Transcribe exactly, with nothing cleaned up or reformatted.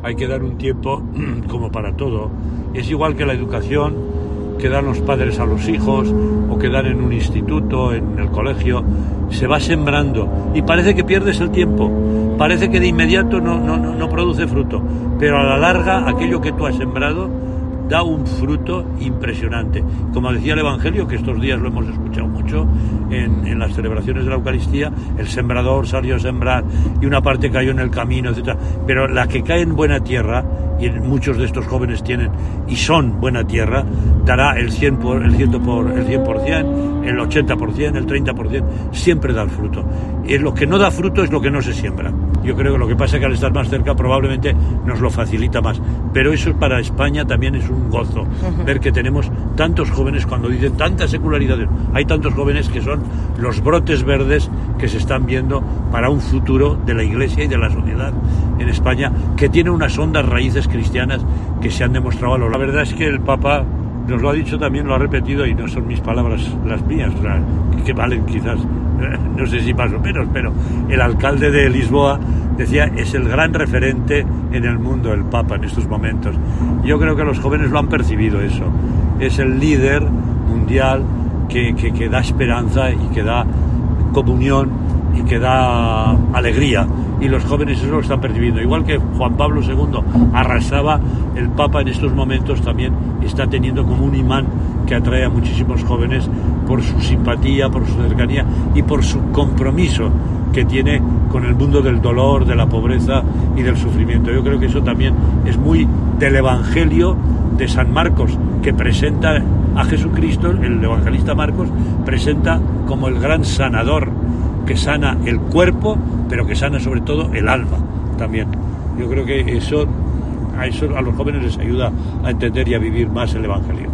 Hay que dar un tiempo como para todo. Es igual que la educación que dan los padres a los hijos o que dan en un instituto, en el colegio. Se va sembrando y parece que pierdes el tiempo, parece que de inmediato no, no, no produce fruto, pero a la larga aquello que tú has sembrado da un fruto impresionante. Como decía el Evangelio, que estos días lo hemos escuchado mucho en, en las celebraciones de la Eucaristía, el sembrador salió a sembrar y una parte cayó en el camino, etcétera. Pero la que cae en buena tierra, y muchos de estos jóvenes tienen y son buena tierra, dará el cien por, el cien por, el cien por ciento, el ochenta por ciento, el treinta por ciento, siempre da el fruto. Y lo que no da fruto es lo que no se siembra. Yo creo que lo que pasa es que al estar más cerca probablemente nos lo facilita más. Pero eso para España también es un gozo, uh-huh. Ver que tenemos tantos jóvenes, cuando dicen tanta secularidad, hay tantos jóvenes que son los brotes verdes que se están viendo para un futuro de la Iglesia y de la sociedad en España, que tiene unas hondas raíces cristianas que se han demostrado a lo largo. La verdad es que el Papa nos lo ha dicho también, lo ha repetido, y no son mis palabras las mías, o sea, que valen quizás, no sé si más o menos, pero el alcalde de Lisboa decía, es el gran referente en el mundo, el Papa, en estos momentos. Yo creo que los jóvenes lo han percibido eso. Es el líder mundial que, que, que da esperanza y que da comunión y que da alegría. Y los jóvenes eso lo están percibiendo. Igual que Juan Pablo segundo arrasaba, el Papa en estos momentos también está teniendo como un imán que atrae a muchísimos jóvenes por su simpatía, por su cercanía y por su compromiso que tiene con el mundo del dolor, de la pobreza y del sufrimiento. Yo creo que eso también es muy del Evangelio de San Marcos, que presenta a Jesucristo, el evangelista Marcos, presenta como el gran sanador, que sana el cuerpo, pero que sana sobre todo el alma también. Yo creo que eso a, eso a los jóvenes les ayuda a entender y a vivir más el Evangelio.